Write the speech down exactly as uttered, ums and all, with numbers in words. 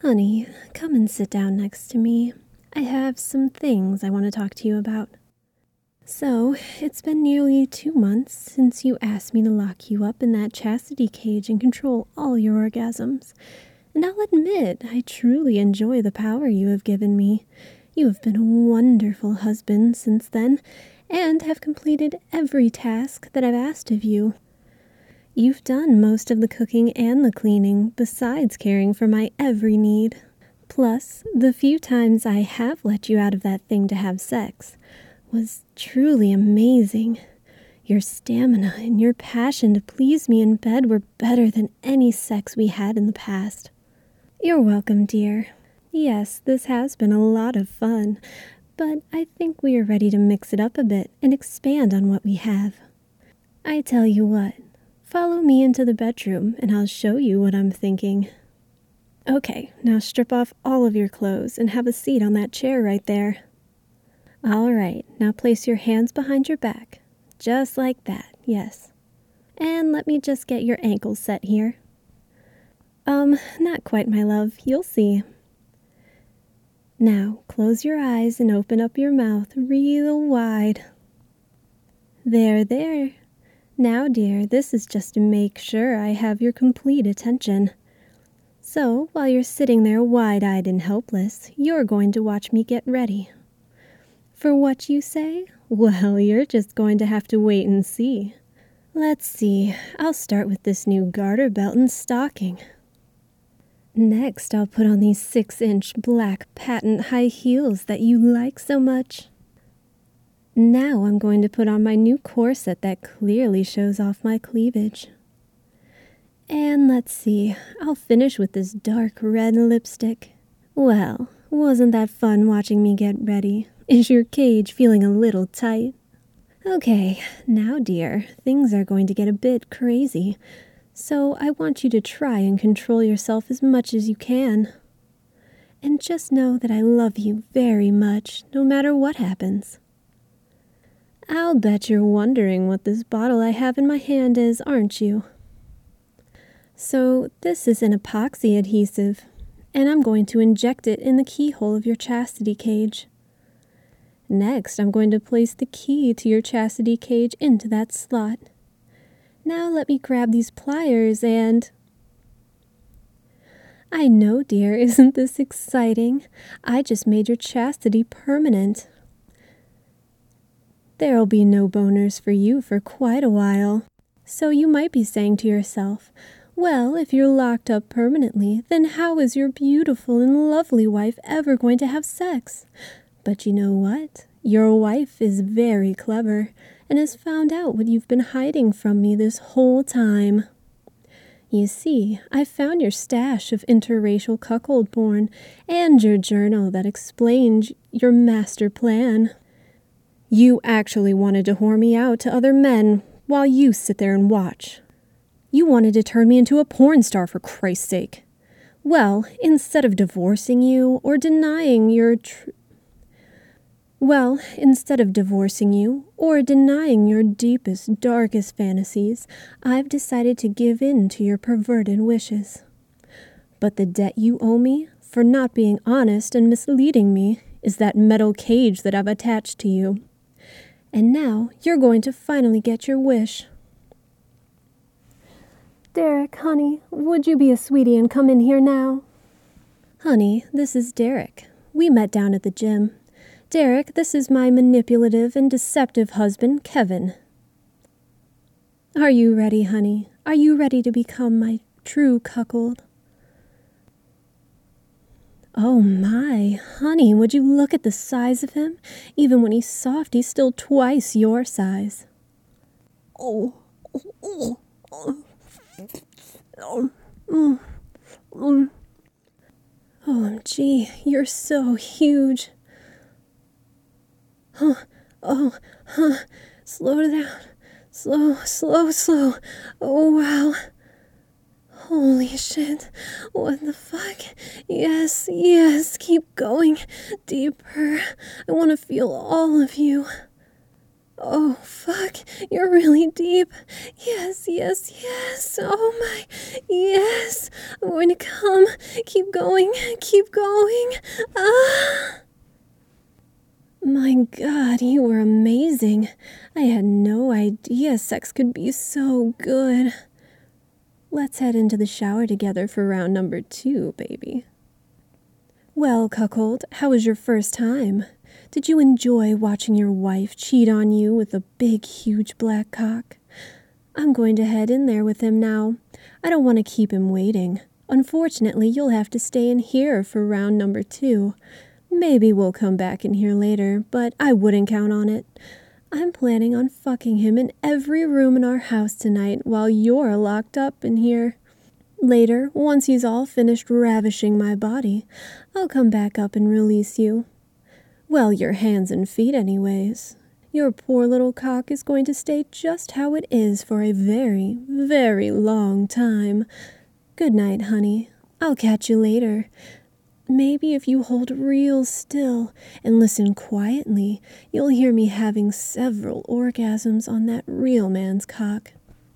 Honey, come and sit down next to me. I have some things I want to talk to you about. So, it's been nearly two months since you asked me to lock you up in that chastity cage and control all your orgasms. And I'll admit, I truly enjoy the power you have given me. You have been a wonderful husband since then, and have completed every task that I've asked of you. You've done most of the cooking and the cleaning, besides caring for my every need. Plus, the few times I have let you out of that thing to have sex was truly amazing. Your stamina and your passion to please me in bed were better than any sex we had in the past. You're welcome, dear. Yes, this has been a lot of fun, but I think we are ready to mix it up a bit and expand on what we have. I tell you what, follow me into the bedroom and I'll show you what I'm thinking. Okay, now strip off all of your clothes and have a seat on that chair right there. All right, now place your hands behind your back. Just like that, yes. And let me just get your ankles set here. Um, not quite, my love. You'll see. Now, close your eyes and open up your mouth real wide. There, there. Now, dear, this is just to make sure I have your complete attention. So, while you're sitting there wide-eyed and helpless, you're going to watch me get ready. For what you say? Well, you're just going to have to wait and see. Let's see, I'll start with this new garter belt and stocking. Next, I'll put on these six-inch black patent high heels that you like so much. Now I'm going to put on my new corset that clearly shows off my cleavage. And let's see, I'll finish with this dark red lipstick. Well, wasn't that fun watching me get ready? Is your cage feeling a little tight? Okay, now dear, things are going to get a bit crazy. So I want you to try and control yourself as much as you can. And just know that I love you very much, no matter what happens. I'll bet you're wondering what this bottle I have in my hand is, aren't you? So this is an epoxy adhesive, and I'm going to inject it in the keyhole of your chastity cage. Next, I'm going to place the key to your chastity cage into that slot. Now let me grab these pliers and... I know, dear, isn't this exciting? I just made your chastity permanent. There'll be no boners for you for quite a while. So you might be saying to yourself, well, if you're locked up permanently, then how is your beautiful and lovely wife ever going to have sex? But you know what? Your wife is very clever and has found out what you've been hiding from me this whole time. You see, I found your stash of interracial cuckold porn and your journal that explained your master plan. You actually wanted to whore me out to other men while you sit there and watch. You wanted to turn me into a porn star, for Christ's sake. Well, instead of divorcing you or denying your tr- Well, instead of divorcing you or denying your deepest, darkest fantasies, I've decided to give in to your perverted wishes. But the debt you owe me for not being honest and misleading me is that metal cage that I've attached to you. And now you're going to finally get your wish. Derek, honey, would you be a sweetie and come in here now? Honey, this is Derek. We met down at the gym. Derek, this is my manipulative and deceptive husband, Kevin. Are you ready, honey? Are you ready to become my true cuckold? Oh my, honey, would you look at the size of him? Even when he's soft, he's still twice your size. Oh, oh, oh, oh, mm, mm. O M G, you're so huge. Oh, oh, huh, slow down. Slow, slow, slow. Oh, wow. Holy shit. What the fuck? Yes, yes, keep going. Deeper. I want to feel all of you. Oh, fuck, you're really deep. Yes, yes, yes. Oh my, yes. I'm going to come. Keep going, keep going. Ah. My God, you were amazing. I had no idea sex could be so good. Let's head into the shower together for round number two, baby. Well, cuckold, how was your first time? Did you enjoy watching your wife cheat on you with a big, huge black cock? I'm going to head in there with him now. I don't want to keep him waiting. Unfortunately, you'll have to stay in here for round number two. Maybe we'll come back in here later, but I wouldn't count on it. I'm planning on fucking him in every room in our house tonight while you're locked up in here. Later, once he's all finished ravishing my body, I'll come back up and release you. Well, your hands and feet anyways. Your poor little cock is going to stay just how it is for a very, very long time. Good night, honey. I'll catch you later. Maybe if you hold real still and listen quietly, you'll hear me having several orgasms on that real man's cock.